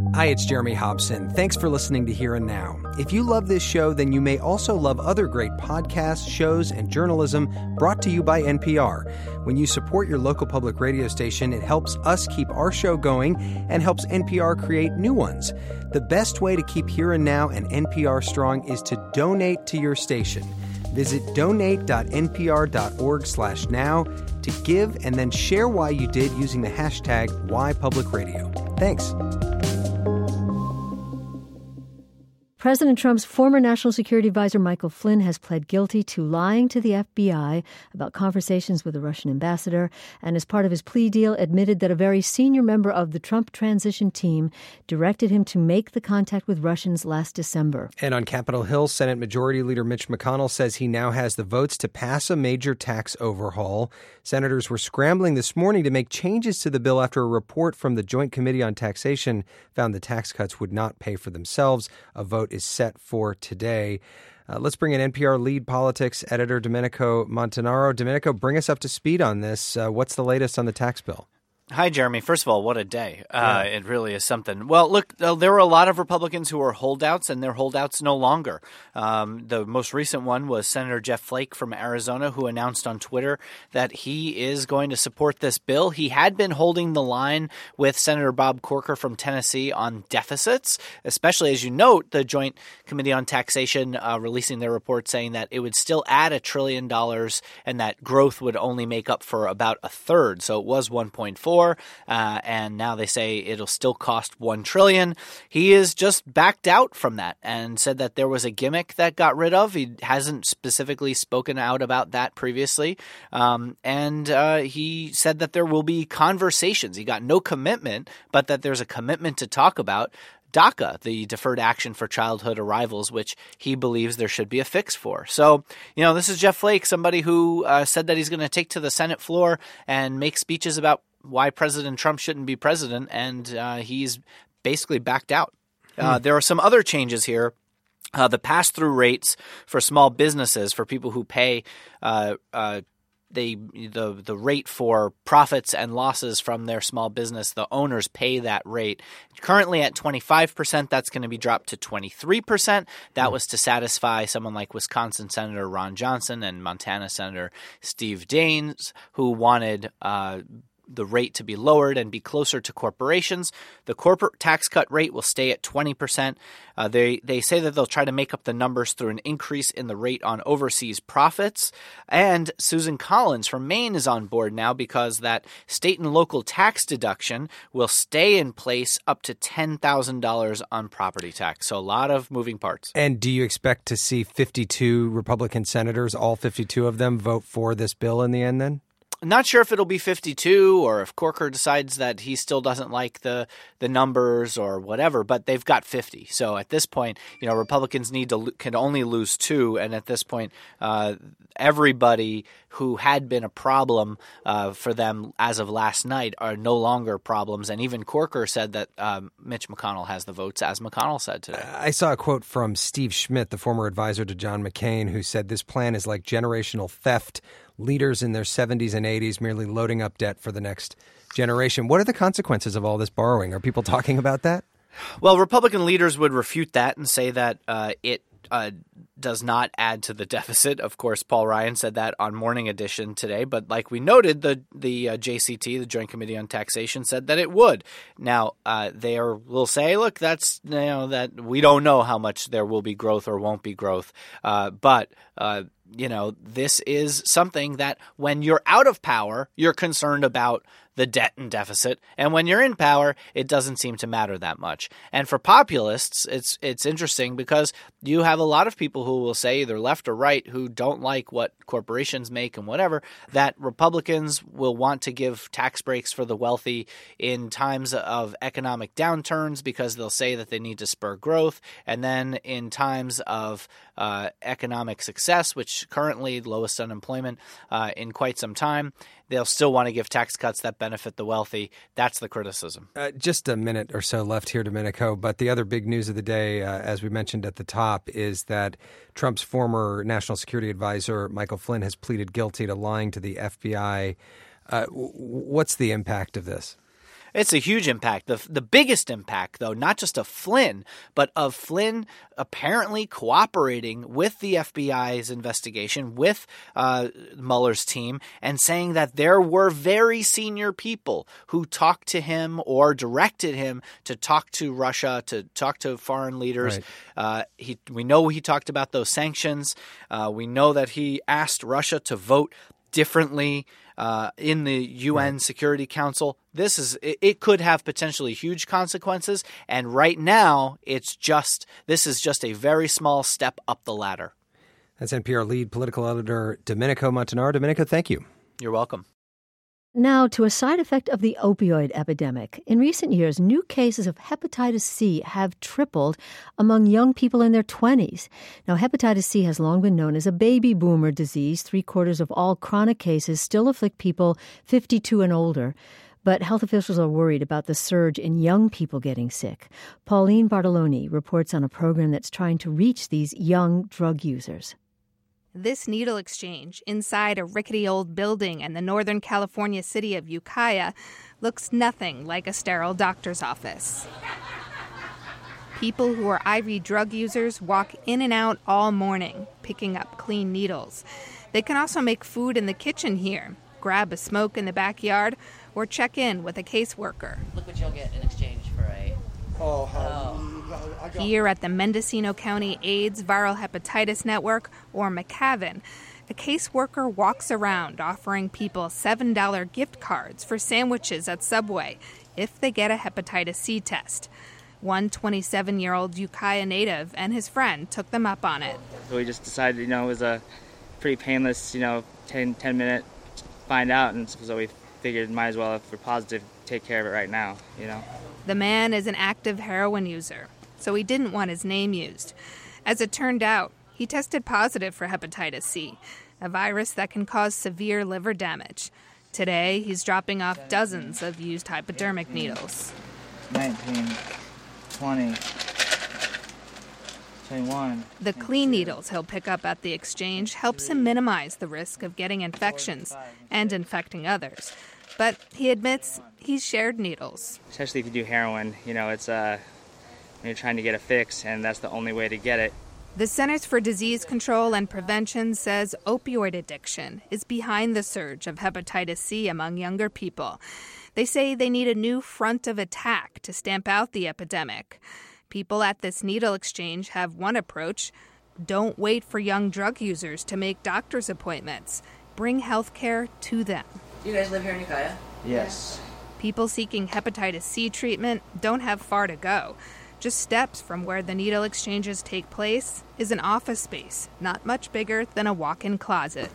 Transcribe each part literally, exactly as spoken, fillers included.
Hi, it's Jeremy Hobson. Thanks for listening to Here and Now. If you love this show, then you may also love other great podcasts, shows, and journalism brought to you by N P R. When you support your local public radio station, it helps us keep our show going and helps N P R create new ones. The best way to keep Here and Now and N P R strong is to donate to your station. Visit donate.npr.org slash now to give and then share why you did using the hashtag WhyPublicRadio. Thanks. President Trump's former National Security Advisor Michael Flynn has pled guilty to lying to the F B I about conversations with the Russian ambassador, and as part of his plea deal admitted that a very senior member of the Trump transition team directed him to make the contact with Russians last December. And on Capitol Hill, Senate Majority Leader Mitch McConnell says he now has the votes to pass a major tax overhaul. Senators were scrambling this morning to make changes to the bill after a report from the Joint Committee on Taxation found the tax cuts would not pay for themselves. A vote is set for today. Uh, let's bring in N P R lead politics editor Domenico Montanaro. Domenico, bring us up to speed on this. Uh, what's the latest on the tax bill? Hi, Jeremy. First of all, what a day. Uh, yeah. It really is something. Well, look, uh, there were a lot of Republicans who were holdouts, and they're holdouts no longer. Um, the most recent one was Senator Jeff Flake from Arizona, who announced on Twitter that he is going to support this bill. He had been holding the line with Senator Bob Corker from Tennessee on deficits, especially, as you note, the Joint Committee on Taxation uh, releasing their report saying that it would still add a trillion dollars and that growth would only make up for about a third. So it was one point four. Uh, and now they say it'll still cost one trillion dollars. He is just backed out from that and said that there was a gimmick that got rid of. He hasn't specifically spoken out about that previously. Um, and uh, he said that there will be conversations. He got no commitment, but that there's a commitment to talk about DACA, the Deferred Action for Childhood Arrivals, which he believes there should be a fix for. So, you know, this is Jeff Flake, somebody who uh, said that he's going to take to the Senate floor and make speeches about why President Trump shouldn't be president, and uh, he's basically backed out. Hmm. Uh, there are some other changes here. Uh, the pass-through rates for small businesses, for people who pay uh, uh, they the the rate for profits and losses from their small business, the owners pay that rate. Currently at twenty-five percent, that's going to be dropped to twenty-three percent. That was to satisfy someone like Wisconsin Senator Ron Johnson and Montana Senator Steve Daines, who wanted uh the rate to be lowered and be closer to corporations. The corporate tax cut rate will stay at twenty percent. Uh, they they say that they'll try to make up the numbers through an increase in the rate on overseas profits. And Susan Collins from Maine is on board now because that state and local tax deduction will stay in place up to ten thousand dollars on property tax. So a lot of moving parts. And do you expect to see fifty-two Republican senators, all fifty-two of them, vote for this bill in the end then? Not sure if it'll be fifty-two or if Corker decides that he still doesn't like the the numbers or whatever, but they've got fifty. So at this point, you know, Republicans need to can only lose two, and at this point, uh, everybody who had been a problem uh, for them as of last night are no longer problems. And even Corker said that um, Mitch McConnell has the votes, as McConnell said today. I saw a quote from Steve Schmidt, the former advisor to John McCain, who said this plan is like generational theft. Leaders in their seventies and eighties merely loading up debt for the next generation. What are the consequences of all this borrowing? Are people talking about that? Well, Republican leaders would refute that and say that uh, it uh, does not add to the deficit. Of course, Paul Ryan said that on Morning Edition today. But like we noted, the the uh, J C T, the Joint Committee on Taxation, said that it would. Now, uh, they are, will say, look, that's you know that we don't know how much there will be growth or won't be growth. Uh, but uh, you know, this is something that when you're out of power, you're concerned about the debt and deficit. And when you're in power, it doesn't seem to matter that much. And for populists, it's it's interesting because you have a lot of people who will say, either left or right, who don't like what corporations make and whatever, that Republicans will want to give tax breaks for the wealthy in times of economic downturns because they'll say that they need to spur growth. And then in times of uh, economic success, which currently lowest unemployment uh, in quite some time, they'll still want to give tax cuts that benefit the wealthy. That's the criticism. Uh, just a minute or so left here, Domenico. But the other big news of the day, uh, as we mentioned at the top, is that Trump's former national security advisor, Michael Flynn, has pleaded guilty to lying to the F B I. Uh, what's the impact of this? It's a huge impact. The the biggest impact, though, not just of Flynn, but of Flynn apparently cooperating with the F B I's investigation, with uh, Mueller's team, and saying that there were very senior people who talked to him or directed him to talk to Russia, to talk to foreign leaders. Right. Uh, he, we know he talked about those sanctions. Uh, we know that he asked Russia to vote differently uh, in the U N right. Security Council. This is it, it could have potentially huge consequences, and right now it's just this is just a very small step up the ladder. That's N P R lead political editor Domenico Montanaro. Domenico, thank you. You're welcome. Now, to a side effect of the opioid epidemic. In recent years, new cases of hepatitis C have tripled among young people in their twenties. Now, hepatitis C has long been known as a baby boomer disease. Three-quarters of all chronic cases still afflict people fifty-two and older. But health officials are worried about the surge in young people getting sick. Pauline Bartoloni reports on a program that's trying to reach these young drug users. This needle exchange inside a rickety old building in the Northern California city of Ukiah looks nothing like a sterile doctor's office. People who are I V drug users walk in and out all morning, picking up clean needles. They can also make food in the kitchen here, grab a smoke in the backyard, or check in with a caseworker. Look what you'll get in exchange for a... Oh, oh. Here at the Mendocino County AIDS Viral Hepatitis Network, or McCavan, a caseworker walks around offering people seven dollar gift cards for sandwiches at Subway if they get a hepatitis C test. One twenty-seven-year-old Ukiah native and his friend took them up on it. So we just decided, you know, it was a pretty painless, you know, ten, ten minute find out, and so we figured might as well, if we're positive, take care of it right now, you know. The man is an active heroin user, so he didn't want his name used. As it turned out, he tested positive for hepatitis C, a virus that can cause severe liver damage. Today, he's dropping off dozens of used hypodermic needles. nineteen, twenty, twenty-one. The clean needles he'll pick up at the exchange helps him minimize the risk of getting infections and infecting others. But he admits he's shared needles. Especially if you do heroin, you know, it's uh, when you're trying to get a fix, and that's the only way to get it. The Centers for Disease Control and Prevention says opioid addiction is behind the surge of hepatitis C among younger people. They say they need a new front of attack to stamp out the epidemic. People at this needle exchange have one approach. Don't wait for young drug users to make doctor's appointments. Bring health care to them. Do you guys live here in Ukiah? Yes. People seeking hepatitis C treatment don't have far to go. Just steps from where the needle exchanges take place is an office space, not much bigger than a walk-in closet.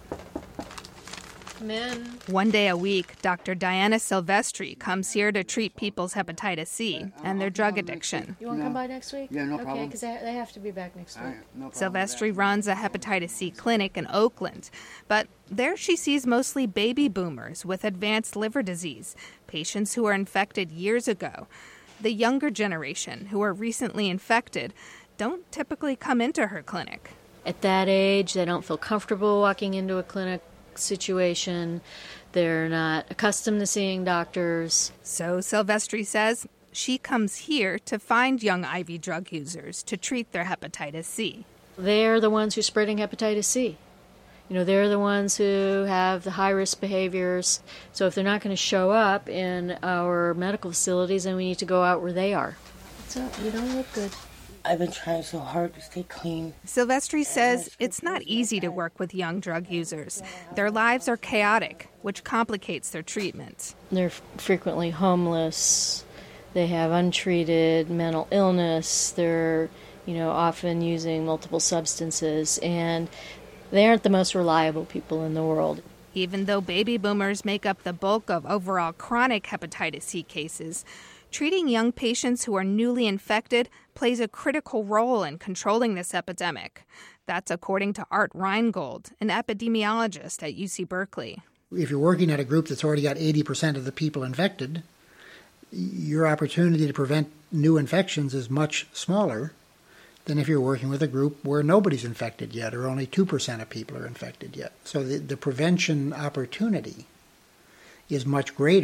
Come in. One day a week, Doctor Diana Silvestri comes here to treat people's hepatitis C and their drug addiction. You want to No. come by next week? Yeah, no okay, problem. Okay, because they, they have to be back next week. All right, no problem. Silvestri runs a hepatitis C clinic in Oakland, but there she sees mostly baby boomers with advanced liver disease, patients who were infected years ago. The younger generation, who are recently infected, don't typically come into her clinic. At that age, they don't feel comfortable walking into a clinic situation. They're not accustomed to seeing doctors. So Silvestri says she comes here to find young I V drug users to treat their hepatitis C. They're the ones who are spreading hepatitis C. You know, they're the ones who have the high-risk behaviors. So if they're not going to show up in our medical facilities, then we need to go out where they are. What's up? You don't look good. I've been trying so hard to stay clean. Silvestri says it's not easy to work with young drug users. Their lives are chaotic, which complicates their treatment. They're frequently homeless. They have untreated mental illness. They're, you know, often using multiple substances, and they aren't the most reliable people in the world. Even though baby boomers make up the bulk of overall chronic hepatitis C cases, treating young patients who are newly infected plays a critical role in controlling this epidemic. That's according to Art Reingold, an epidemiologist at U C Berkeley. If you're working at a group that's already got eighty percent of the people infected, your opportunity to prevent new infections is much smaller than if you're working with a group where nobody's infected yet or only two percent of people are infected yet. So the, the prevention opportunity is much greater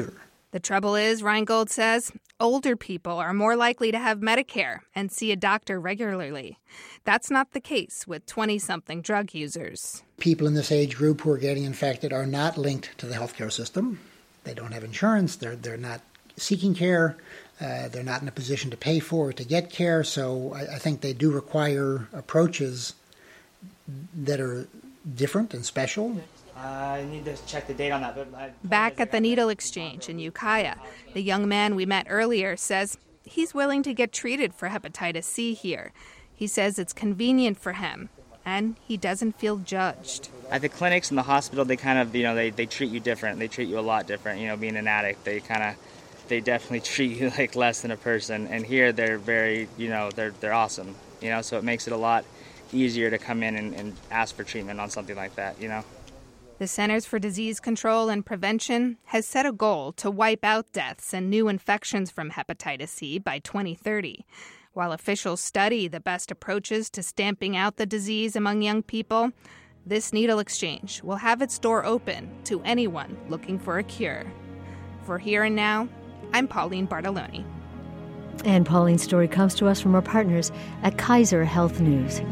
The trouble is, Reingold says, older people are more likely to have Medicare and see a doctor regularly. That's not the case with twenty-something drug users. People in this age group who are getting infected are not linked to the healthcare system. They don't have insurance. They're, they're not seeking care. Uh, they're not in a position to pay for or to get care. So I, I think they do require approaches that are different and special. I need to check the date on that. But I, Back at the needle exchange in Ukiah, the young man we met earlier says he's willing to get treated for hepatitis C here. He says it's convenient for him, and he doesn't feel judged. At the clinics and the hospital, they kind of, you know, they, they treat you different. They treat you a lot different. You know, being an addict, they kind of, they definitely treat you like less than a person. And here, they're very, you know, they're they're awesome. You know, so it makes it a lot easier to come in and, and ask for treatment on something like that. You know. The Centers for Disease Control and Prevention has set a goal to wipe out deaths and new infections from hepatitis C by twenty thirty. While officials study the best approaches to stamping out the disease among young people, this needle exchange will have its door open to anyone looking for a cure. For Here and Now, I'm Pauline Bartoloni. And Pauline's story comes to us from our partners at Kaiser Health News.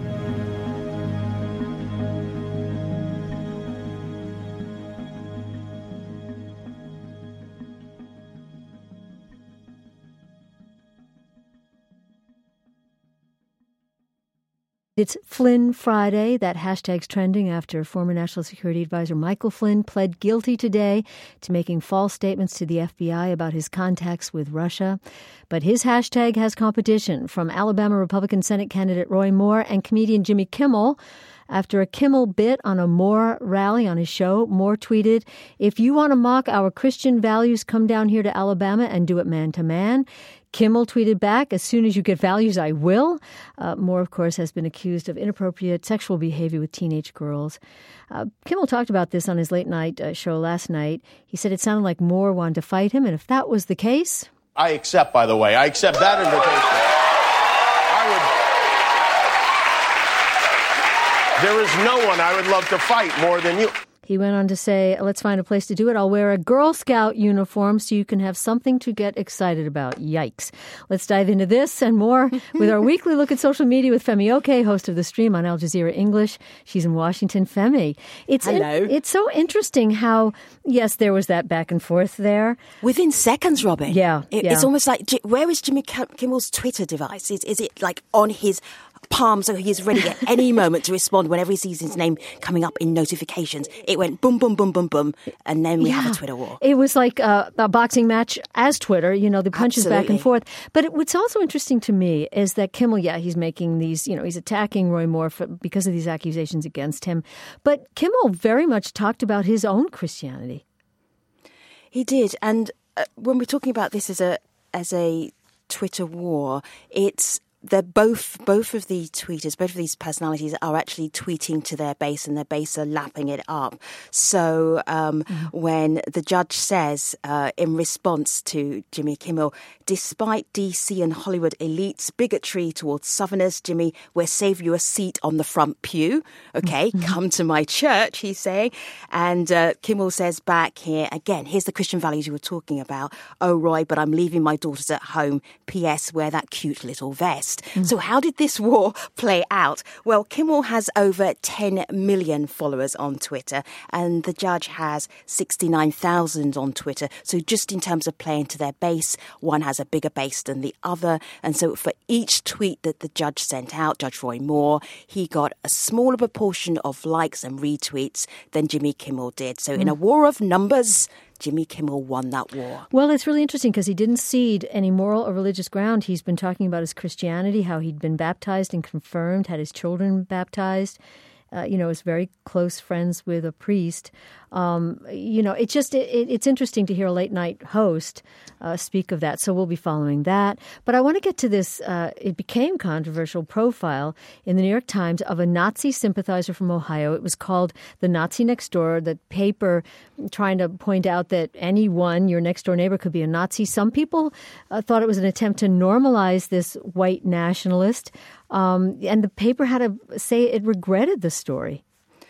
It's Flynn Friday. That hashtag's trending after former National Security Advisor Michael Flynn pled guilty today to making false statements to the F B I about his contacts with Russia. But his hashtag has competition from Alabama Republican Senate candidate Roy Moore and comedian Jimmy Kimmel. After a Kimmel bit on a Moore rally on his show, Moore tweeted, "If you want to mock our Christian values, come down here to Alabama and do it man to man." Kimmel tweeted back, "As soon as you get values, I will." Uh, Moore, of course, has been accused of inappropriate sexual behavior with teenage girls. Uh, Kimmel talked about this on his late night uh, show last night. He said it sounded like Moore wanted to fight him, and if that was the case... I accept, by the way, I accept that invitation. I would... There is no one I would love to fight more than you. He went on to say, "Let's find a place to do it. I'll wear a Girl Scout uniform so you can have something to get excited about." Yikes. Let's dive into this and more with our weekly look at social media with Femi Oke, host of The Stream on Al Jazeera English. She's in Washington. Femi, it's Hello. In, it's so interesting how, yes, there was that back and forth there. Within seconds, Robin. Yeah. It, yeah. It's almost like, where is Jimmy Kimmel's Twitter device? Is, is it like on his palm so he is ready at any moment to respond whenever he sees his name coming up in notifications? It went boom, boom, boom, boom, boom, and then we yeah. have a Twitter war. It was like a, a boxing match as Twitter, you know, the punches Absolutely. back and forth. But it, what's also interesting to me is that Kimmel, yeah, he's making these, you know, he's attacking Roy Moore for, because of these accusations against him. But Kimmel very much talked about his own Christianity. He did. And uh, when we're talking about this as a as a Twitter war, it's they're both both of the tweeters, both of these personalities are actually tweeting to their base, and their base are lapping it up. So um, mm. when the judge says uh, in response to Jimmy Kimmel, "Despite D C and Hollywood elites' bigotry towards Southerners, Jimmy, we'll save you a seat on the front pew. Okay, mm-hmm. come to my church," he's saying. And uh, Kimmel says back here, again, here's the Christian values you were talking about. "Oh, Roy, but I'm leaving my daughters at home. P S Wear that cute little vest." Mm. So how did this war play out? Well, Kimmel has over ten million followers on Twitter, and the judge has sixty-nine thousand on Twitter. So just in terms of playing to their base, one has a bigger base than the other. And so for each tweet that the judge sent out, Judge Roy Moore, he got a smaller proportion of likes and retweets than Jimmy Kimmel did. So mm. in a war of numbers, Jimmy Kimmel won that war. Well, it's really interesting because he didn't cede any moral or religious ground. He's been talking about his Christianity, how he'd been baptized and confirmed, had his children baptized. Uh, you know, is very close friends with a priest. Um, you know, it just it, it's interesting to hear a late night host uh, speak of that. So we'll be following that. But I want to get to this. Uh, it became controversial profile in the New York Times of a Nazi sympathizer from Ohio. It was called The Nazi Next Door. The paper trying to point out that anyone, your next door neighbor, could be a Nazi. Some people uh, thought it was an attempt to normalize this white nationalist. Um, and the paper had to say it regretted the story.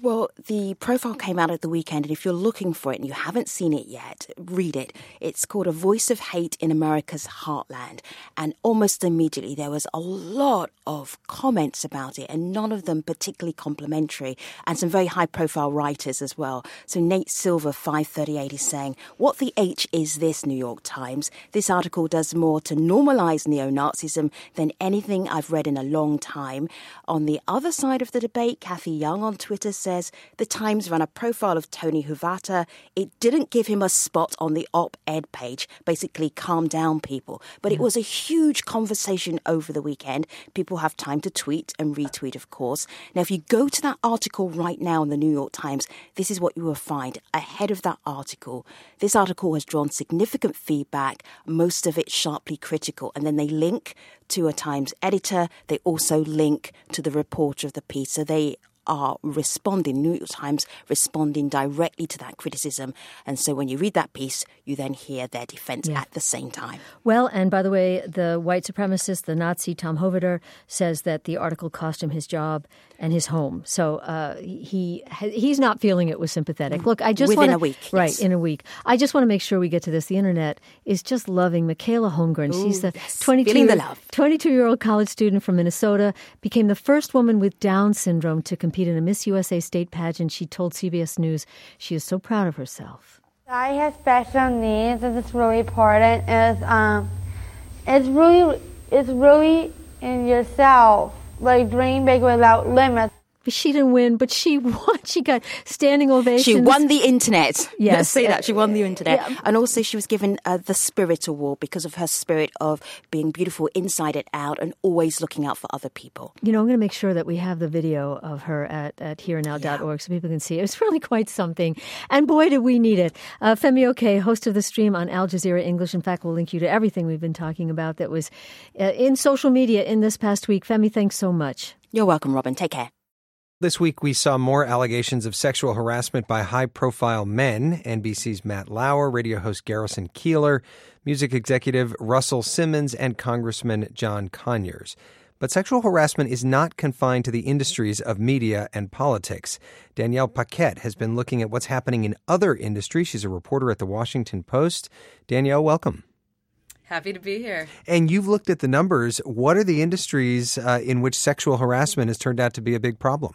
Well, the profile came out at the weekend, and if you're looking for it and you haven't seen it yet, read it. It's called A Voice of Hate in America's Heartland. And almost immediately there was a lot of comments about it, and none of them particularly complimentary, and some very high-profile writers as well. So Nate Silver, five thirty-eight, is saying, "What the H is this, New York Times? This article does more to normalize neo-Nazism than anything I've read in a long time." On the other side of the debate, Kathy Young on Twitter says, "The Times ran a profile of Tony Huvata. It didn't give him a spot on the op-ed page, basically calm down people. But it was a huge conversation over the weekend. People have time to tweet and retweet, of course. Now, if you go to that article right now in the New York Times, this is what you will find ahead of that article. This article has drawn significant feedback, most of it sharply critical. And then they link to a Times editor. They also link to the reporter of the piece. So they are responding, New York Times responding directly to that criticism. And so when you read that piece, you then hear their defense yeah. at the same time. Well, and by the way, the white supremacist, the Nazi Tom Hovater, says that the article cost him his job and his home. So uh, he he's not feeling it was sympathetic. Look, I just Within wanna, a week. Right, yes. in a week. I just want to make sure we get to this. The internet is just loving Michaela Holmgren. Ooh, She's the yes. twenty-two-year-old college student from Minnesota, became the first woman with Down syndrome to compete in a Miss U S A state pageant. She told C B S News she is so proud of herself. I have special needs, and it's really important. Is um, it's really it's really in yourself, like dream big without limits. But she didn't win, but she won. She got standing ovations. She won the internet. Yes. Let's say that. She won the internet. Yeah. And also she was given uh, the Spirit Award because of her spirit of being beautiful inside and out and always looking out for other people. You know, I'm going to make sure that we have the video of her at, at here and now dot org yeah. so people can see it. It's really quite something. And boy, did we need it. Uh, Femi Oke, host of the stream on Al Jazeera English. In fact, we'll link you to everything we've been talking about that was uh, in social media in this past week. Femi, thanks so much. You're welcome, Robin. Take care. This week, we saw more allegations of sexual harassment by high-profile men. N B C's Matt Lauer, radio host Garrison Keillor, music executive Russell Simmons, and Congressman John Conyers. But sexual harassment is not confined to the industries of media and politics. Danielle Paquette has been looking at what's happening in other industries. She's a reporter at The Washington Post. Danielle, welcome. Happy to be here. And you've looked at the numbers. What are the industries uh, in which sexual harassment has turned out to be a big problem?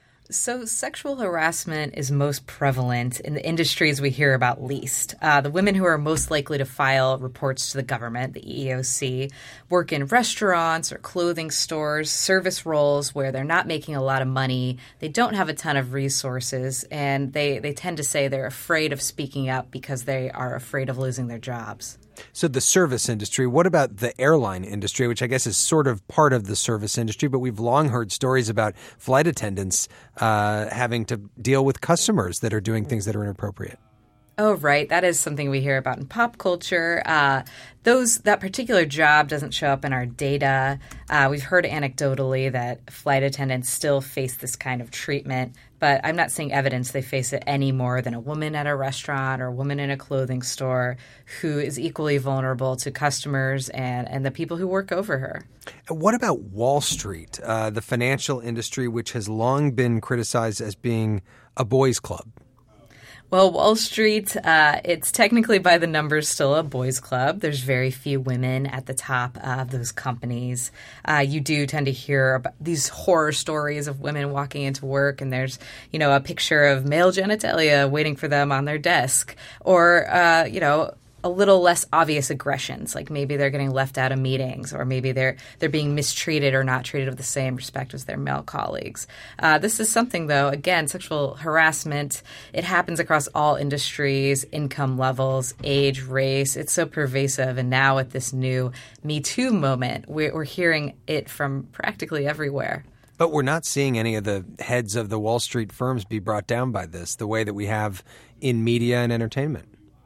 So sexual harassment is most prevalent in the industries we hear about least. Uh, the women who are most likely to file reports to the government, the E E O C, work in restaurants or clothing stores, service roles where they're not making a lot of money. They don't have a ton of resources, and they, they tend to say they're afraid of speaking up because they are afraid of losing their jobs. So the service industry, what about the airline industry, which I guess is sort of part of the service industry, but we've long heard stories about flight attendants uh, having to deal with customers that are doing things that are inappropriate. Oh, right. That is something we hear about in pop culture. Uh, those that particular job doesn't show up in our data. Uh, we've heard anecdotally that flight attendants still face this kind of treatment, but I'm not seeing evidence they face it any more than a woman at a restaurant or a woman in a clothing store who is equally vulnerable to customers and, and the people who work over her. What about Wall Street, uh, the financial industry, which has long been criticized as being a boys' club? Well, Wall Street, uh, it's technically by the numbers still a boys' club. There's very few women at the top of those companies. Uh, you do tend to hear about these horror stories of women walking into work and there's, you know, a picture of male genitalia waiting for them on their desk. Or, uh, you know, a little less obvious aggressions, like maybe they're getting left out of meetings or maybe they're they're being mistreated or not treated with the same respect as their male colleagues. Uh, this is something, though, again, sexual harassment, it happens across all industries, income levels, age, race. It's so pervasive. And now with this new Me Too moment, we're, we're hearing it from practically everywhere. But we're not seeing any of the heads of the Wall Street firms be brought down by this the way that we have in media and entertainment.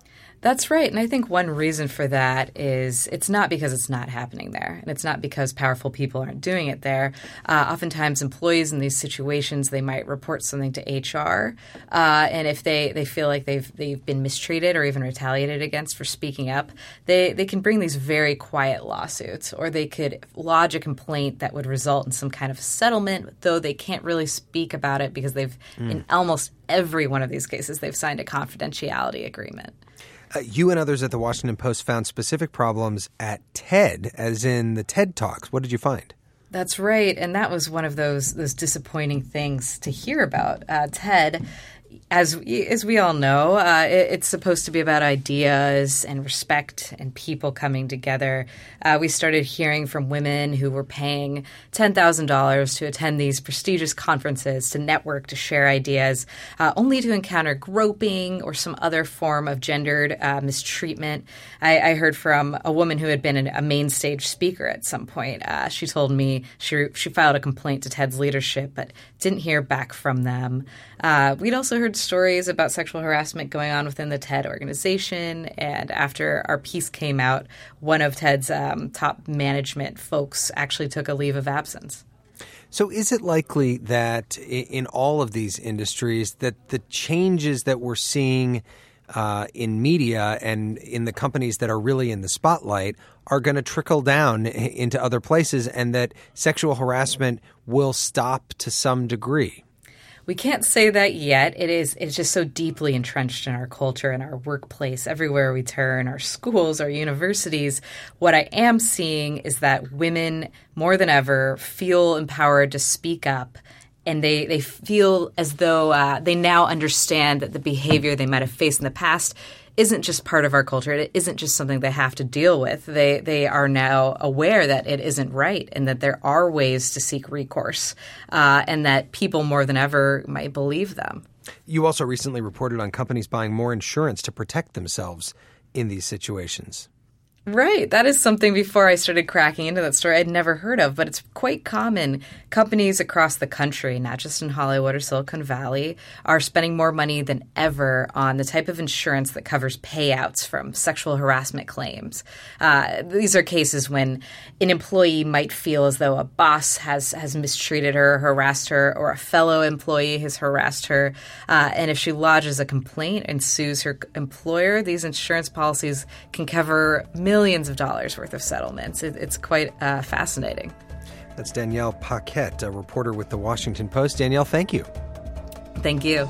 That's right. And I think one reason for that is it's not because it's not happening there. And it's not because powerful people aren't doing it there. Uh, oftentimes employees in these situations, they might report something to H R. Uh, and if they, they feel like they've they've been mistreated or even retaliated against for speaking up, they, they can bring these very quiet lawsuits, or they could lodge a complaint that would result in some kind of settlement, though they can't really speak about it because they've, mm. in almost every one of these cases, they've signed a confidentiality agreement. Uh, you and others at the Washington Post found specific problems at TED, as in the TED Talks. What did you find? That's right. And that was one of those those disappointing things to hear about. Uh, TED, as, as we all know, uh, it, it's supposed to be about ideas and respect and people coming together. Uh, we started hearing from women who were paying ten thousand dollars to attend these prestigious conferences, to network, to share ideas, uh, only to encounter groping or some other form of gendered uh, mistreatment. I, I heard from a woman who had been an, a main stage speaker at some point. Uh, she told me she, she filed a complaint to TED's leadership, but didn't hear back from them. Uh, we'd also heard stories about sexual harassment going on within the TED organization. And after our piece came out, one of TED's um, top management folks actually took a leave of absence. So is it likely that in all of these industries that the changes that we're seeing uh, in media and in the companies that are really in the spotlight are going to trickle down into other places, and that sexual harassment will stop to some degree? We can't say that yet. It is it's just so deeply entrenched in our culture and our workplace, everywhere we turn, our schools, our universities. What I am seeing is that women, more than ever, feel empowered to speak up, and they, they feel as though uh, they now understand that the behavior they might have faced in the past isn't just part of our culture. It isn't just something they have to deal with. They they are now aware that it isn't right, and that there are ways to seek recourse, uh, and that people more than ever might believe them. You also recently reported on companies buying more insurance to protect themselves in these situations. Right. That is something before I started cracking into that story I'd never heard of, but it's quite common. Companies across the country, not just in Hollywood or Silicon Valley, are spending more money than ever on the type of insurance that covers payouts from sexual harassment claims. Uh, these are cases when an employee might feel as though a boss has, has mistreated her, harassed her, or a fellow employee has harassed her. Uh, and if she lodges a complaint and sues her employer, these insurance policies can cover millions Millions of dollars worth of settlements. It, it's quite uh, fascinating. That's Danielle Paquette, a reporter with The Washington Post. Danielle, thank you. Thank you.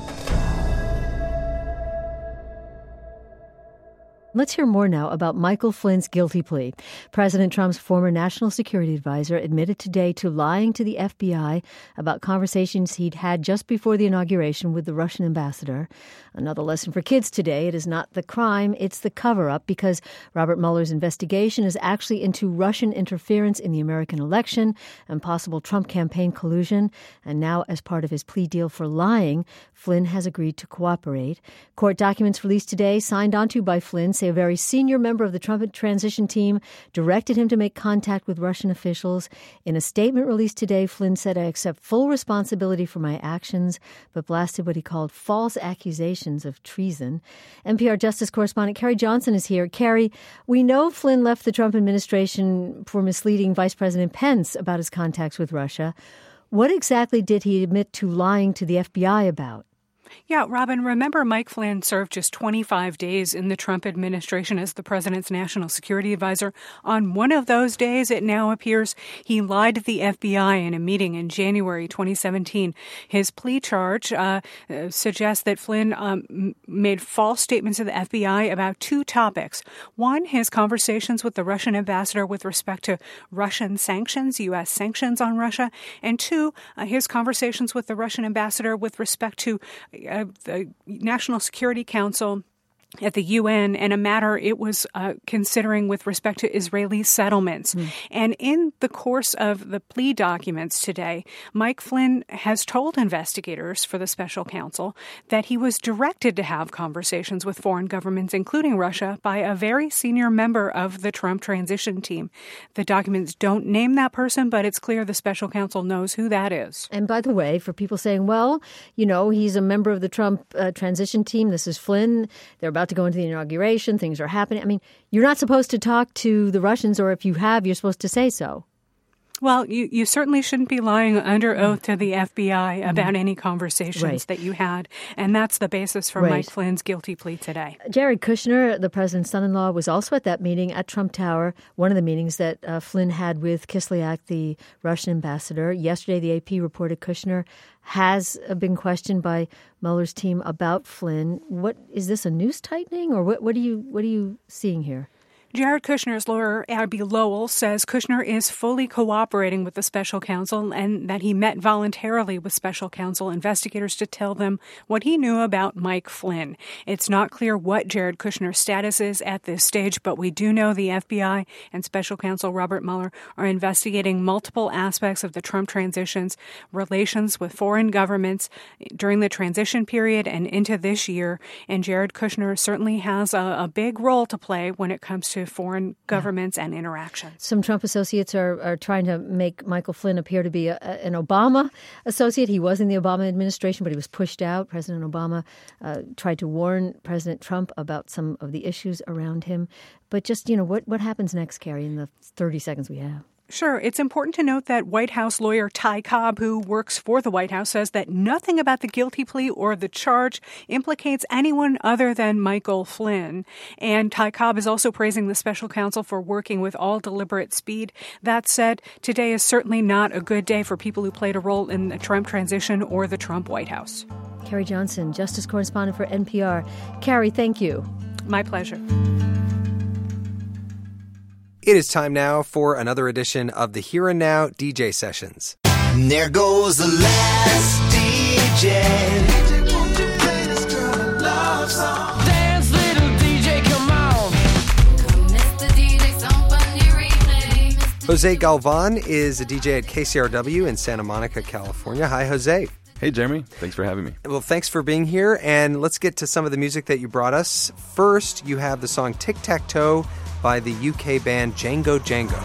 Let's hear more now about Michael Flynn's guilty plea. President Trump's former national security advisor admitted today to lying to the F B I about conversations he'd had just before the inauguration with the Russian ambassador. Another lesson for kids today: it is not the crime, it's the cover-up, because Robert Mueller's investigation is actually into Russian interference in the American election and possible Trump campaign collusion. And now, as part of his plea deal for lying, Flynn has agreed to cooperate. Court documents released today, signed onto by Flynn, say a very senior member of the Trump transition team directed him to make contact with Russian officials. In a statement released today, Flynn said, "I accept full responsibility for my actions," but blasted what he called false accusations of treason. N P R Justice correspondent Carrie Johnson is here. Carrie, we know Flynn left the Trump administration for misleading Vice President Pence about his contacts with Russia. What exactly did he admit to lying to the F B I about? Yeah, Robin, remember Mike Flynn served just twenty-five days in the Trump administration as the president's national security advisor. On one of those days, it now appears, he lied to the F B I in a meeting in January twenty seventeen. His plea charge uh, suggests that Flynn um, made false statements to the F B I about two topics. One, his conversations with the Russian ambassador with respect to Russian sanctions, U S sanctions on Russia. And two, uh, his conversations with the Russian ambassador with respect to Uh, the National Security Council at the U N and a matter it was uh, considering with respect to Israeli settlements. Mm. And in the course of the plea documents today, Mike Flynn has told investigators for the special counsel that he was directed to have conversations with foreign governments, including Russia, by a very senior member of the Trump transition team. The documents don't name that person, but it's clear the special counsel knows who that is. And by the way, for people saying, well, you know, he's a member of the Trump uh, transition team, this is Flynn, they're about to go into the inauguration. Things are happening. I mean, you're not supposed to talk to the Russians, or if you have, you're supposed to say so. Well, you, you certainly shouldn't be lying under oath to the F B I about any conversations Right. that you had. And that's the basis for Right. Mike Flynn's guilty plea today. Jared Kushner, the president's son-in-law, was also at that meeting at Trump Tower, one of the meetings that uh, Flynn had with Kislyak, the Russian ambassador. Yesterday, the A P reported Kushner has uh, been questioned by Mueller's team about Flynn. What is this, a noose tightening, or what, what are you what are you seeing here? Jared Kushner's lawyer, Abby Lowell, says Kushner is fully cooperating with the special counsel and that he met voluntarily with special counsel investigators to tell them what he knew about Mike Flynn. It's not clear what Jared Kushner's status is at this stage, but we do know the F B I and special counsel Robert Mueller are investigating multiple aspects of the Trump transition's relations with foreign governments during the transition period and into this year. And Jared Kushner certainly has a, a big role to play when it comes to foreign governments and interactions. Some Trump associates are, are trying to make Michael Flynn appear to be a, a, an Obama associate. He was in the Obama administration, but he was pushed out. President Obama uh, tried to warn President Trump about some of the issues around him. But just, you know, what, what happens next, Carrie, in the thirty seconds we have? Sure. It's important to note that White House lawyer Ty Cobb, who works for the White House, says that nothing about the guilty plea or the charge implicates anyone other than Michael Flynn. And Ty Cobb is also praising the special counsel for working with all deliberate speed. That said, today is certainly not a good day for people who played a role in the Trump transition or the Trump White House. Carrie Johnson, Justice Correspondent for N P R. Carrie, thank you. My pleasure. It is time now for another edition of the Here and Now D J Sessions. And there goes the last D J. Dance, little D J, come on. Jose Galvan is a D J at K C R W in Santa Monica, California. Hi, Jose. Hey, Jeremy. Thanks for having me. Well, thanks for being here, and let's get to some of the music that you brought us. First, you have the song Tic Tac Toe by the U K band Django Django.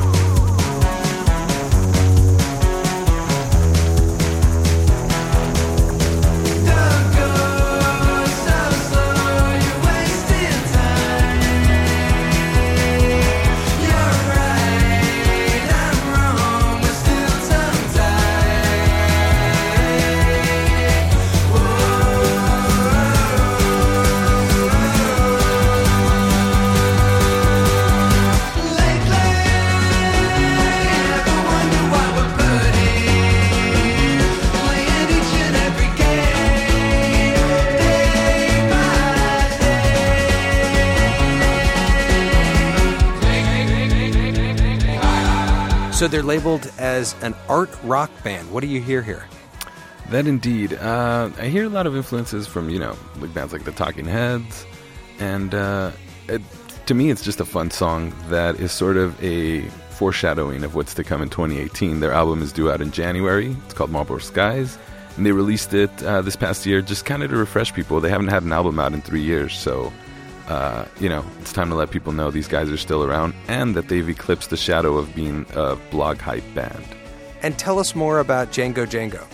So they're labeled as an art rock band. What do you hear here? That indeed. Uh, I hear a lot of influences from, you know, like bands like the Talking Heads. And uh, it, to me, it's just a fun song that is sort of a foreshadowing of what's to come in twenty eighteen. Their album is due out in January. It's called Marlboro Skies. And they released it uh, this past year just kind of to refresh people. They haven't had an album out in three years, so... Uh, you know, it's time to let people know these guys are still around and that they've eclipsed the shadow of being a blog hype band. And tell us more about Django Django.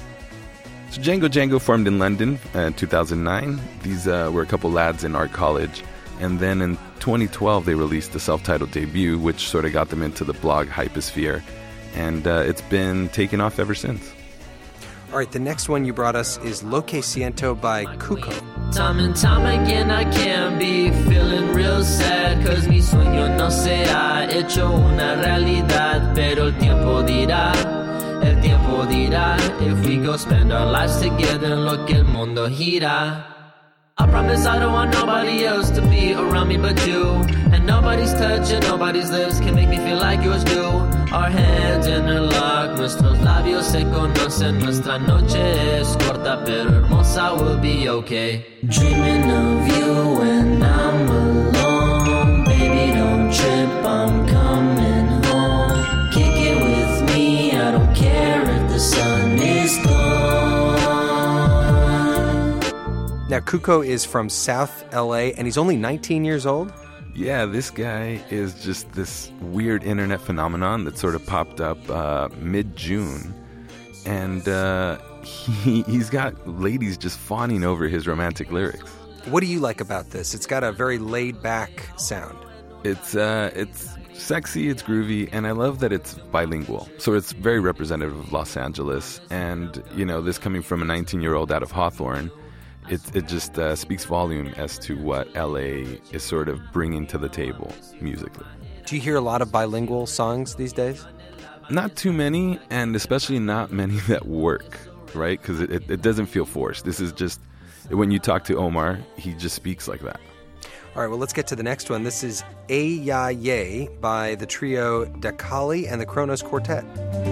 So Django Django formed in London in uh, two thousand nine. These uh, were a couple lads in art college. And then in twenty twelve, they released a self-titled debut, which sort of got them into the blog hyposphere. And uh, it's been taken off ever since. All right, the next one you brought us is Lo Que Siento by Cuco. Time and time again I can be feeling real sad, cause mi sueño no será hecho una realidad, pero el tiempo dirá, el tiempo dirá, if we go spend our lives together, lo que el mundo gira. I promise I don't want nobody else to be around me but you, and nobody's touch and nobody's lips can make me feel like yours do. Our hands interlock, nuestros labios se conocen, nuestra noche es corta pero hermosa, we'll be okay. Dreaming of you when I'm alone, baby don't trip, I'm coming home. Kick it with me, I don't care if the sun is gone. Now, Cuco is from South L A, and he's only nineteen years old? Yeah, this guy is just this weird internet phenomenon that sort of popped up uh, mid-June. And uh, he, he's got ladies just fawning over his romantic lyrics. What do you like about this? It's got a very laid-back sound. It's uh, it's sexy, it's groovy, and I love that it's bilingual. So it's very representative of Los Angeles. And, you know, this coming from a nineteen-year-old out of Hawthorne, it, it just uh, speaks volume as to what L A is sort of bringing to the table musically. Do you hear a lot of bilingual songs these days? Not too many, and especially not many that work, right? Because it, it, it doesn't feel forced. This is just, when you talk to Omar, he just speaks like that. All right, well, let's get to the next one. This is A Ya Ye by the trio Dakali and the Kronos Quartet.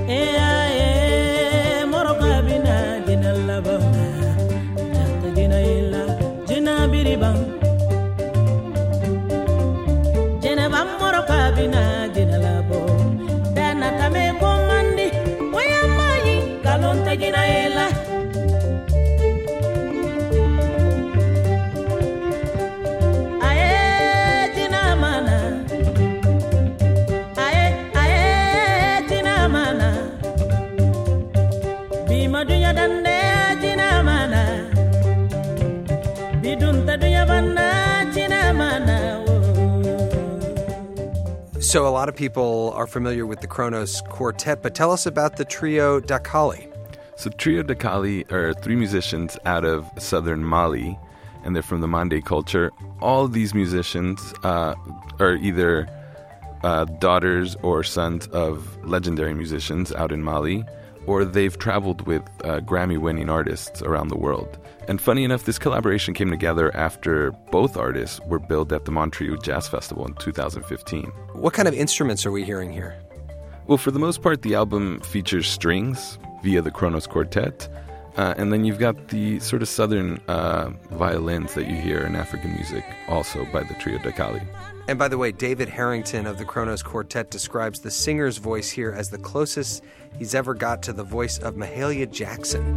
So a lot of people are familiar with the Kronos Quartet, but tell us about the trio Dakali. So Trio Dakali are three musicians out of southern Mali, and they're from the Mande culture. All of these musicians uh, are either uh, daughters or sons of legendary musicians out in Mali, or they've traveled with uh, Grammy-winning artists around the world. And funny enough, this collaboration came together after both artists were billed at the Montreux Jazz Festival in two thousand fifteen. What kind of instruments are we hearing here? Well, for the most part, the album features strings via the Kronos Quartet, uh, and then you've got the sort of southern uh, violins that you hear in African music, also by the trio Dakali. And by the way, David Harrington of the Kronos Quartet describes the singer's voice here as the closest he's ever got to the voice of Mahalia Jackson.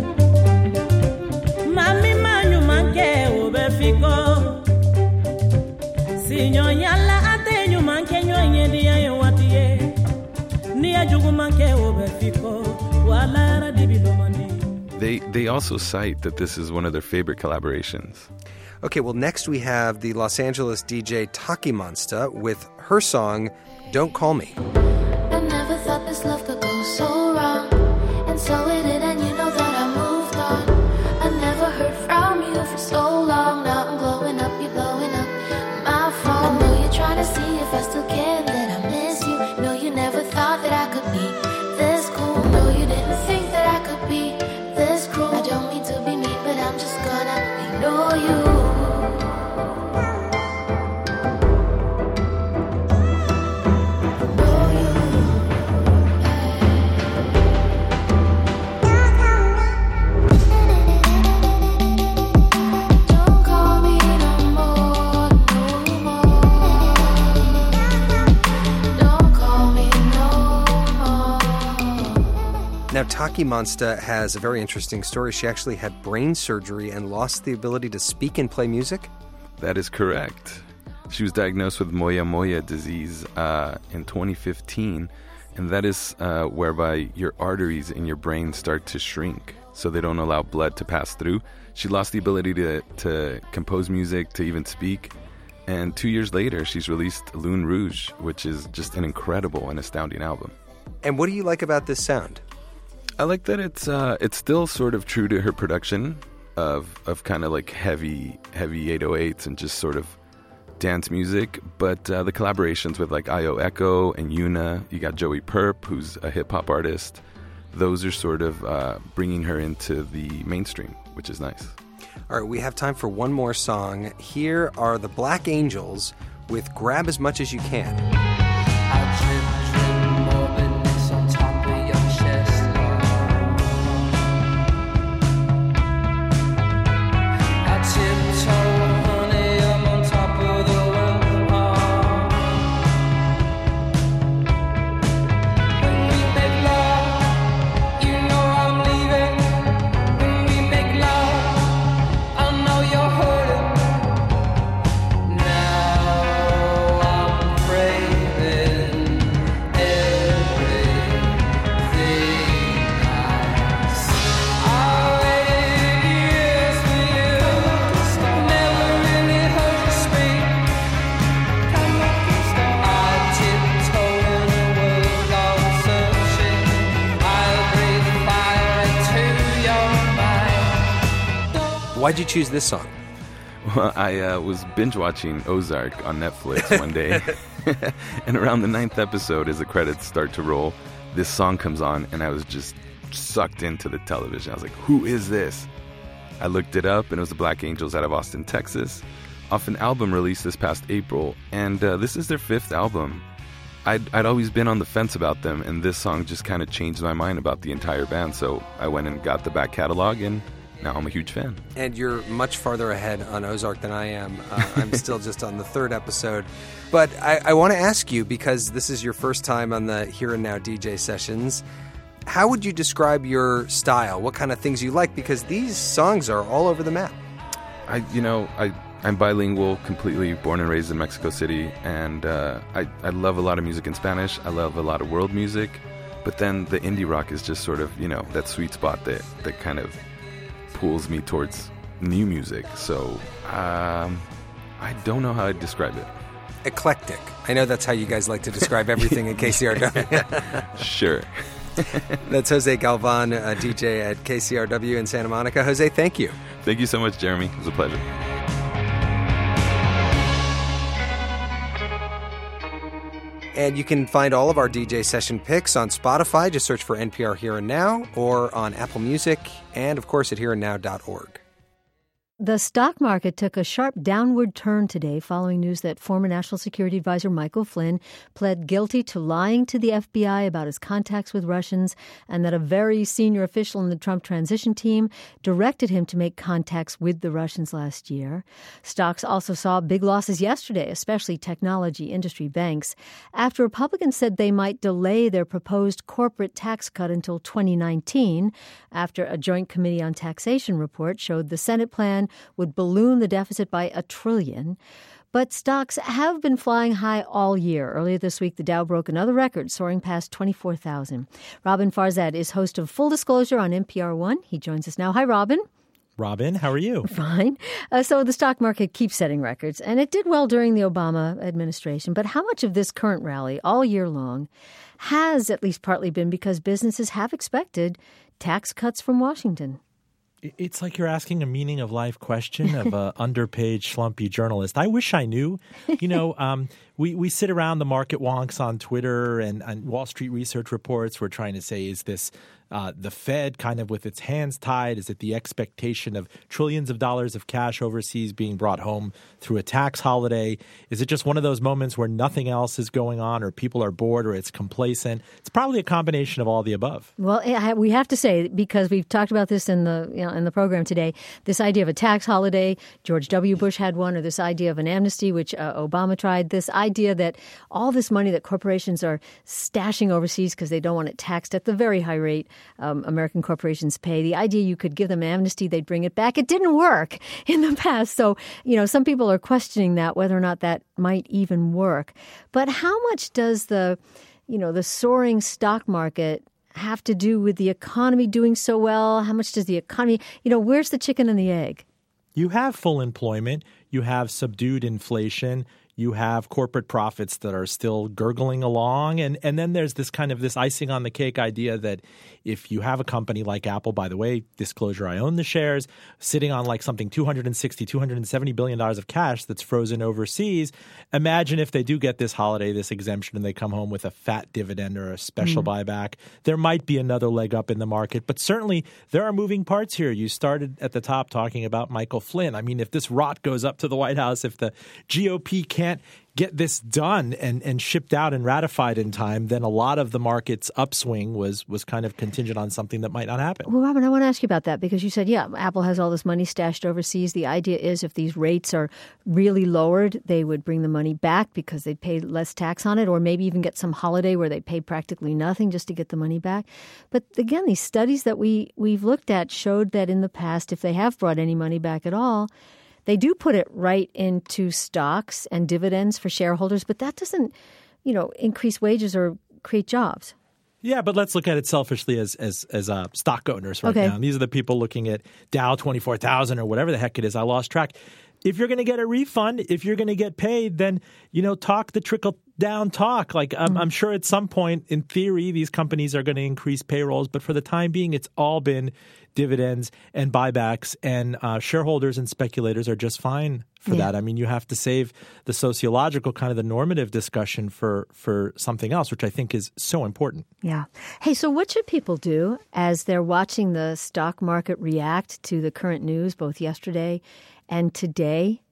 Mami manyu manke obefiko Sinyo nyala atenyu manke nyonye diya yewatiye Niya jugu manke obefiko Walara dibilomandi. They they also cite that this is one of their favorite collaborations. Okay, well, next we have the Los Angeles D J Taki Monsta with her song, Don't Call Me. I never thought this love could go so wrong. And so it did, and you know that I moved on. I never heard from you for so long. Now I'm blowing up, you're blowing up my phone. I know you're trying to see if I still care, that I miss you. No, you never thought that I could be this cool. No, you didn't think that I could be this cruel. I don't mean to be mean, but I'm just gonna ignore you. Now, Taki Monsta has a very interesting story. She actually had brain surgery and lost the ability to speak and play music. That is correct. She was diagnosed with Moya Moya disease uh, in twenty fifteen, and that is uh, whereby your arteries in your brain start to shrink, so they don't allow blood to pass through. She lost the ability to, to compose music, to even speak, and two years later, she's released Lune Rouge, which is just an incredible and astounding album. And what do you like about this sound? I like that it's uh, it's still sort of true to her production of of kind of like heavy heavy eight oh eights and just sort of dance music, but uh, the collaborations with like Io Echo and Yuna, you got Joey Perp, who's a hip hop artist. Those are sort of uh, bringing her into the mainstream, which is nice. All right, we have time for one more song. Here are the Black Angels with Grab As Much As You Can. Now I'm afraid Why'd you choose this song? Well, I uh, was binge watching Ozark on Netflix one day, and around the ninth episode, as the credits start to roll, this song comes on, and I was just sucked into the television. I was like, who is this? I looked it up, and it was the Black Angels out of Austin, Texas, off an album released this past April, and uh, this is their fifth album. I'd, I'd always been on the fence about them, and this song just kind of changed my mind about the entire band, so I went and got the back catalog, and now I'm a huge fan. And you're much farther ahead on Ozark than I am. Uh, I'm still just on the third episode. But I, I want to ask you, because this is your first time on the Here and Now D J sessions, how would you describe your style? What kind of things you like? Because these songs are all over the map. I, you know, I, I'm bilingual, completely born and raised in Mexico City, and uh, I, I love a lot of music in Spanish. I love a lot of world music. But then the indie rock is just sort of, you know, that sweet spot that, that kind of pulls me towards new music. So um, I don't know how I'd describe it. Eclectic. I know that's how you guys like to describe everything at K C R W. Sure. That's Jose Galvan, a D J at K C R W in Santa Monica. Jose, thank you. Thank you so much, Jeremy. It was a pleasure. And you can find all of our D J session picks on Spotify. Just search for N P R Here and Now, or on Apple Music, and of course at here and now dot org. The stock market took a sharp downward turn today following news that former National Security Advisor Michael Flynn pled guilty to lying to the F B I about his contacts with Russians, and that a very senior official in the Trump transition team directed him to make contacts with the Russians last year. Stocks also saw big losses yesterday, especially technology industry banks, after Republicans said they might delay their proposed corporate tax cut until twenty nineteen, after a Joint Committee on Taxation report showed the Senate plan would balloon the deficit by a trillion. But stocks have been flying high all year. Earlier this week, the Dow broke another record, soaring past twenty-four thousand. Robin Farzad is host of Full Disclosure on N P R One. He joins us now. Hi, Robin. Robin, how are you? Fine. Uh, so the stock market keeps setting records, and it did well during the Obama administration. But how much of this current rally all year long has at least partly been because businesses have expected tax cuts from Washington? It's like you're asking a meaning of life question of an underpaid, schlumpy journalist. I wish I knew. You know, um, we, we sit around the market wonks on Twitter and, and Wall Street research reports. We're trying to say, is this uh, the Fed kind of with its hands tied? Is it the expectation of trillions of dollars of cash overseas being brought home through a tax holiday? Is it just one of those moments where nothing else is going on, or people are bored, or it's complacent? It's probably a combination of all the above. Well, we have to say, because we've talked about this in the you know, in the program today, this idea of a tax holiday, George W. Bush had one, or this idea of an amnesty, which uh, Obama tried, this idea that all this money that corporations are stashing overseas because they don't want it taxed at the very high rate um, American corporations pay, the idea you could give them amnesty, they'd bring it back. It didn't work in the past. So, you know, some people are questioning that, whether or not that might even work. But how much does the, you know, the soaring stock market have to do with the economy doing so well? How much does the economy, you know, where's the chicken and the egg? You have full employment. You have subdued inflation. You have corporate profits that are still gurgling along. And, and then there's this kind of this icing on the cake idea that if you have a company like Apple, by the way, disclosure, I own the shares, sitting on like something two hundred sixty, two hundred seventy billion dollars of cash that's frozen overseas. Imagine if they do get this holiday, this exemption, and they come home with a fat dividend or a special mm. buyback. There might be another leg up in the market. But certainly there are moving parts here. You started at the top talking about Michael Flynn. I mean, if this rot goes up to the White House, if the G O P can't get this done and, and shipped out and ratified in time, then a lot of the market's upswing was was kind of contingent on something that might not happen. Well, Robin, I want to ask you about that, because you said, yeah, Apple has all this money stashed overseas. The idea is if these rates are really lowered, they would bring the money back because they'd pay less tax on it, or maybe even get some holiday where they pay practically nothing just to get the money back. But again, these studies that we, we've looked at showed that in the past, if they have brought any money back at all, they do put it right into stocks and dividends for shareholders, but that doesn't, you know, increase wages or create jobs. Yeah, but let's look at it selfishly as as as uh, stock owners right okay. now. And these are the people looking at Dow twenty-four thousand or whatever the heck it is. I lost track. if you're going to get a refund, if you're going to get paid, then, you know, talk the trickle down talk. Like, I'm, I'm sure at some point, in theory, these companies are going to increase payrolls. But for the time being, it's all been dividends and buybacks, and uh, shareholders and speculators are just fine for yeah. that. I mean, you have to save the sociological, kind of the normative discussion for, for something else, which I think is so important. Yeah. Hey, so what should people do as they're watching the stock market react to the current news, both yesterday and today?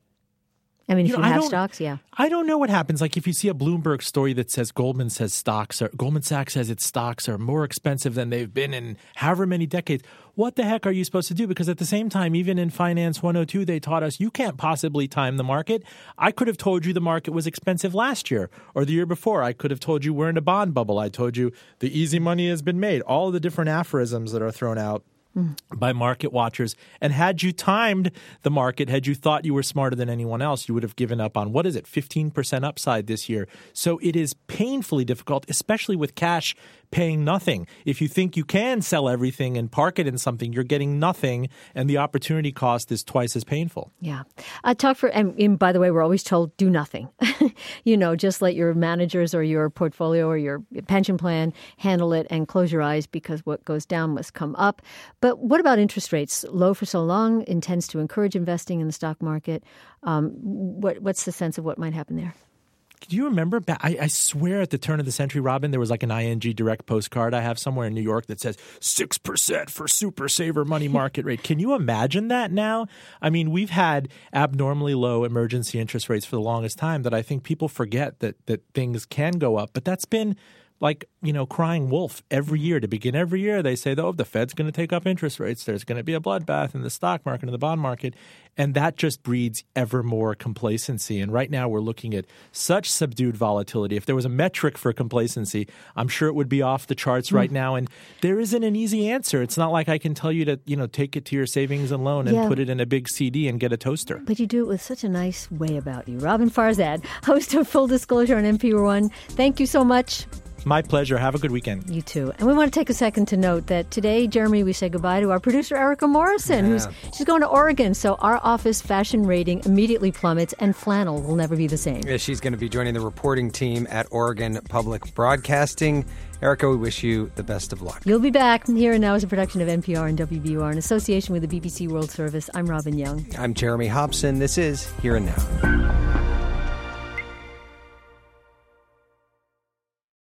I mean, if you, know, you have stocks, yeah. I don't know what happens. Like if you see a Bloomberg story that says Goldman says stocks are Goldman Sachs says its stocks are more expensive than they've been in however many decades. What the heck are you supposed to do? Because at the same time, even in Finance one oh two, they taught us you can't possibly time the market. I could have told you the market was expensive last year or the year before. I could have told you we're in a bond bubble. I told you the easy money has been made. All of the different aphorisms that are thrown out by market watchers. And had you timed the market, had you thought you were smarter than anyone else, you would have given up on, what is it, fifteen percent upside this year. So it is painfully difficult, especially with cash paying nothing. If you think you can sell everything and park it in something, you're getting nothing, and the opportunity cost is twice as painful. Yeah. Uh, talk for, and, and by the way, we're always told do nothing. You know, just let your managers or your portfolio or your pension plan handle it and close your eyes because what goes down must come up. But what about interest rates? Low for so long intends to encourage investing in the stock market. Um, what, what's the sense of what might happen there? Do you remember? I, I swear at the turn of the century, Robin, there was like an I N G Direct postcard I have somewhere in New York that says six percent for Super Saver money market rate. Can you imagine that now? I mean, we've had abnormally low emergency interest rates for the longest time that I think people forget that that things can go up. But that's been like, you know, crying wolf every year. To begin every year, they say, oh, the Fed's going to take up interest rates. There's going to be a bloodbath in the stock market and the bond market. And that just breeds ever more complacency. And right now we're looking at such subdued volatility. If there was a metric for complacency, I'm sure it would be off the charts right mm. now. And there isn't an easy answer. It's not like I can tell you to, you know, take it to your savings and loan and yeah. put it in a big C D and get a toaster. But you do it with such a nice way about you. Robin Farzad, host of Full Disclosure on N P R one. Thank you so much. My pleasure. Have a good weekend. You too. And we want to take a second to note that today, Jeremy, we say goodbye to our producer, Erica Morrison, yeah. who's she's going to Oregon. So our office fashion rating immediately plummets, and flannel will never be the same. Yeah, she's going to be joining the reporting team at Oregon Public Broadcasting. Erica, we wish you the best of luck. You'll be back. Here and Now is a production of N P R and W B U R in association with the B B C World Service. I'm Robin Young. I'm Jeremy Hobson. This is Here and Now.